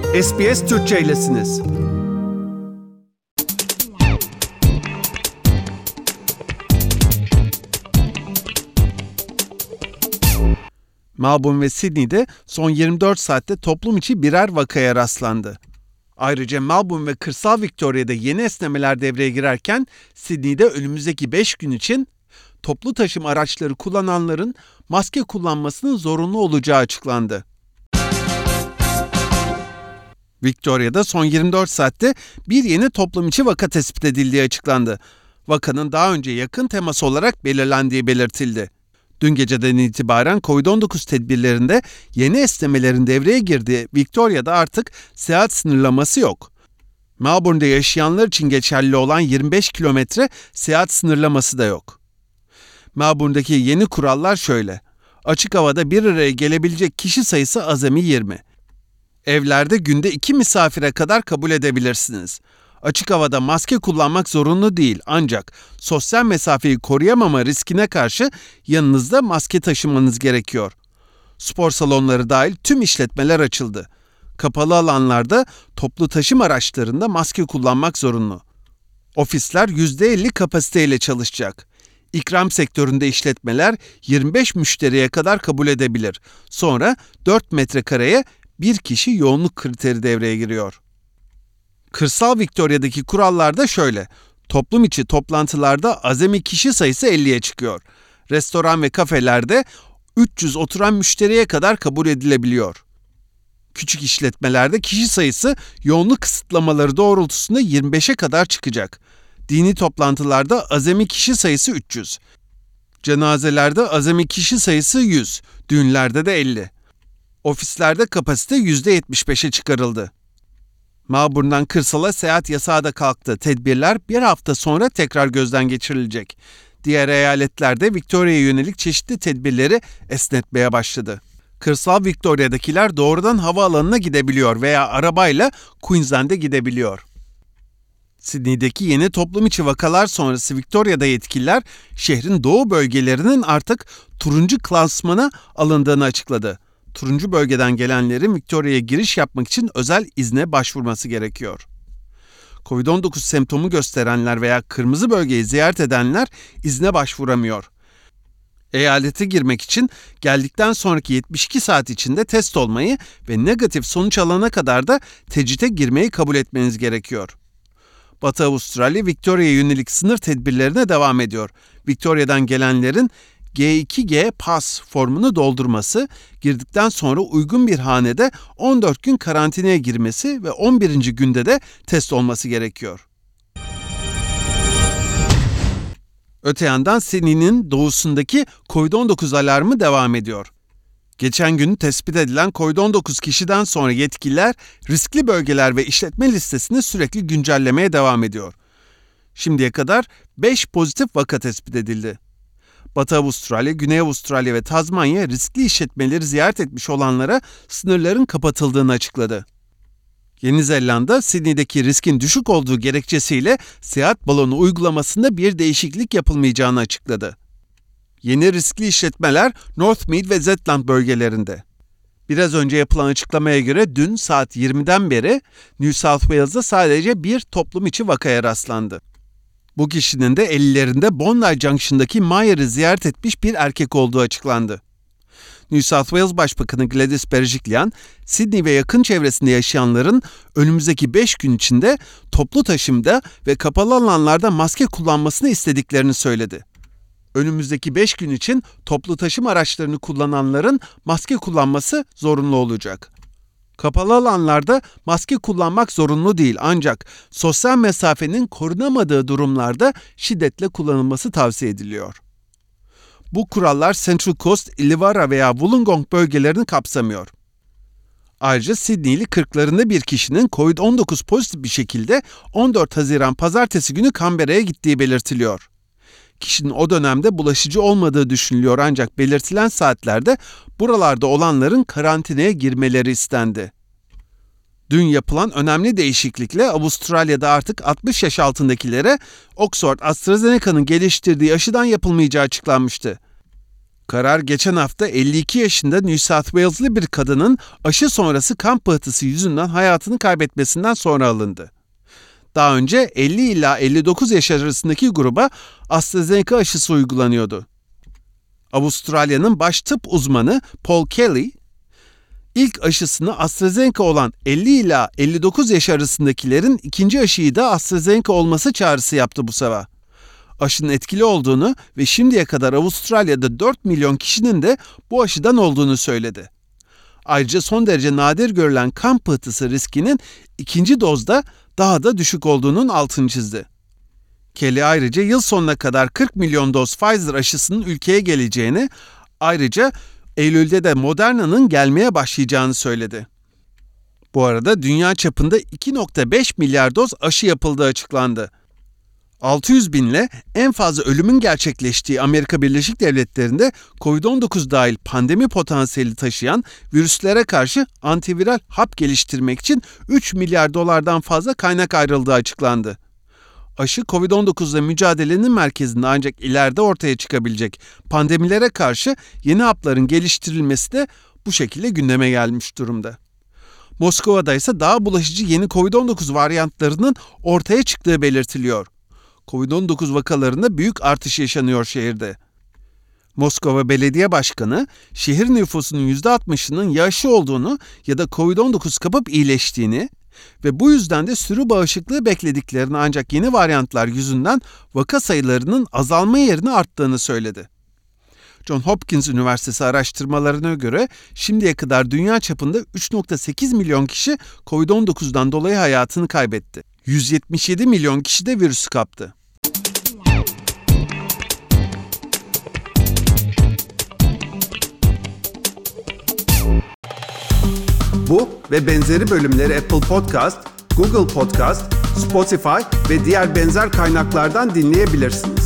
SBS Türkçe'ylesiniz. Melbourne ve Sydney'de son 24 saatte toplum içi birer vakaya rastlandı. Ayrıca Melbourne ve kırsal Victoria'da yeni esnemeler devreye girerken Sydney'de önümüzdeki 5 gün için toplu taşıma araçları kullananların maske kullanmasının zorunlu olacağı açıklandı. Victoria'da son 24 saatte bir yeni toplum içi vaka tespit edildiği açıklandı. Vakanın daha önce yakın temas olarak belirlendiği belirtildi. Dün geceden itibaren COVID-19 tedbirlerinde yeni esnemelerin devreye girdiği Victoria'da artık seyahat sınırlaması yok. Melbourne'de yaşayanlar için geçerli olan 25 kilometre seyahat sınırlaması da yok. Melbourne'deki yeni kurallar şöyle. Açık havada bir araya gelebilecek kişi sayısı azami 20. Evlerde günde 2 misafire kadar kabul edebilirsiniz. Açık havada maske kullanmak zorunlu değil ancak sosyal mesafeyi koruyamama riskine karşı yanınızda maske taşımanız gerekiyor. Spor salonları dahil tüm işletmeler açıldı. Kapalı alanlarda toplu taşıma araçlarında maske kullanmak zorunlu. Ofisler %50 kapasiteyle çalışacak. İkram sektöründe işletmeler 25 müşteriye kadar kabul edebilir. Sonra 4 metrekareye bir kişi yoğunluk kriteri devreye giriyor. Kırsal Victoria'daki kurallar da şöyle. Toplum içi toplantılarda azami kişi sayısı 50'ye çıkıyor. Restoran ve kafelerde 300 oturan müşteriye kadar kabul edilebiliyor. Küçük işletmelerde kişi sayısı yoğunluk kısıtlamaları doğrultusunda 25'e kadar çıkacak. Dini toplantılarda azami kişi sayısı 300. Cenazelerde azami kişi sayısı 100. Düğünlerde de 50. Ofislerde kapasite %75'e çıkarıldı. Melbourne'dan kırsala seyahat yasağı da kalktı. Tedbirler bir hafta sonra tekrar gözden geçirilecek. Diğer eyaletlerde Victoria'ya yönelik çeşitli tedbirleri esnetmeye başladı. Kırsal Victoria'dakiler doğrudan havaalanına gidebiliyor veya arabayla Queensland'e gidebiliyor. Sydney'deki yeni toplum içi vakalar sonrası Victoria'da yetkililer şehrin doğu bölgelerinin artık turuncu klasmana alındığını açıkladı. Turuncu bölgeden gelenlerin Victoria'ya giriş yapmak için özel izne başvurması gerekiyor. COVID-19 semptomu gösterenler veya kırmızı bölgeyi ziyaret edenler izne başvuramıyor. Eyalete girmek için geldikten sonraki 72 saat içinde test olmayı ve negatif sonuç alana kadar da tecrite girmeyi kabul etmeniz gerekiyor. Batı Avustralya, Victoria'ya yönelik sınır tedbirlerine devam ediyor. Victoria'dan gelenlerin G2G Pass formunu doldurması, girdikten sonra uygun bir hanede 14 gün karantinaya girmesi ve 11. günde de test olması gerekiyor. Öte yandan Sydney'nin doğusundaki COVID-19 alarmı devam ediyor. Geçen gün tespit edilen COVID-19 kişiden sonra yetkililer riskli bölgeler ve işletme listesini sürekli güncellemeye devam ediyor. Şimdiye kadar 5 pozitif vaka tespit edildi. Batı Avustralya, Güney Avustralya ve Tazmanya riskli işletmeleri ziyaret etmiş olanlara sınırların kapatıldığını açıkladı. Yeni Zelanda, Sydney'deki riskin düşük olduğu gerekçesiyle seyahat balonu uygulamasında bir değişiklik yapılmayacağını açıkladı. Yeni riskli işletmeler Northmead ve Zetland bölgelerinde. Biraz önce yapılan açıklamaya göre dün saat 20'den beri New South Wales'da sadece bir toplum içi vakaya rastlandı. Bu kişinin de 50'lerinde Bondi Junction'daki Myre'ı ziyaret etmiş bir erkek olduğu açıklandı. New South Wales Başbakanı Gladys Berejiklian, Sydney ve yakın çevresinde yaşayanların önümüzdeki 5 gün içinde toplu taşımda ve kapalı alanlarda maske kullanmasını istediklerini söyledi. Önümüzdeki 5 gün için toplu taşıma araçlarını kullananların maske kullanması zorunlu olacak. Kapalı alanlarda maske kullanmak zorunlu değil ancak sosyal mesafenin korunamadığı durumlarda şiddetle kullanılması tavsiye ediliyor. Bu kurallar Central Coast, Illawarra veya Wollongong bölgelerini kapsamıyor. Ayrıca Sydney'li 40'larında bir kişinin COVID-19 pozitif bir şekilde 14 Haziran Pazartesi günü Canberra'ya gittiği belirtiliyor. Kişinin o dönemde bulaşıcı olmadığı düşünülüyor ancak belirtilen saatlerde buralarda olanların karantinaya girmeleri istendi. Dün yapılan önemli değişiklikle Avustralya'da artık 60 yaş altındakilere Oxford AstraZeneca'nın geliştirdiği aşıdan yapılmayacağı açıklanmıştı. Karar geçen hafta 52 yaşında New South Wales'lı bir kadının aşı sonrası kan pıhtısı yüzünden hayatını kaybetmesinden sonra alındı. Daha önce 50 ila 59 yaş arasındaki gruba AstraZeneca aşısı uygulanıyordu. Avustralya'nın baş tıp uzmanı Paul Kelly, ilk aşısını AstraZeneca olan 50 ila 59 yaş arasındakilerin ikinci aşıyı da AstraZeneca olması çağrısı yaptı bu sabah. Aşının etkili olduğunu ve şimdiye kadar Avustralya'da 4 milyon kişinin de bu aşıdan olduğunu söyledi. Ayrıca son derece nadir görülen kan pıhtısı riskinin ikinci dozda daha da düşük olduğunun altını çizdi. Kelly ayrıca yıl sonuna kadar 40 milyon doz Pfizer aşısının ülkeye geleceğini, ayrıca Eylül'de de Moderna'nın gelmeye başlayacağını söyledi. Bu arada dünya çapında 2,5 milyar doz aşı yapıldığı açıklandı. 600 binle en fazla ölümün gerçekleştiği Amerika Birleşik Devletleri'nde COVID-19 dahil pandemi potansiyeli taşıyan virüslere karşı antiviral hap geliştirmek için 3 milyar dolardan fazla kaynak ayrıldığı açıklandı. Aşı COVID-19 ile mücadelenin merkezinde ancak ileride ortaya çıkabilecek pandemilere karşı yeni hapların geliştirilmesi de bu şekilde gündeme gelmiş durumda. Moskova'da ise daha bulaşıcı yeni COVID-19 varyantlarının ortaya çıktığı belirtiliyor. COVID-19 vakalarında büyük artış yaşanıyor şehirde. Moskova Belediye Başkanı, şehir nüfusunun %60'ının ya aşı olduğunu ya da COVID-19 kapıp iyileştiğini ve bu yüzden de sürü bağışıklığı beklediklerini ancak yeni varyantlar yüzünden vaka sayılarının azalma yerine arttığını söyledi. Johns Hopkins Üniversitesi araştırmalarına göre şimdiye kadar dünya çapında 3,8 milyon kişi COVID-19'dan dolayı hayatını kaybetti. 177 milyon kişi de virüsü kaptı. Bu ve benzeri bölümleri Apple Podcast, Google Podcast, Spotify ve diğer benzer kaynaklardan dinleyebilirsin.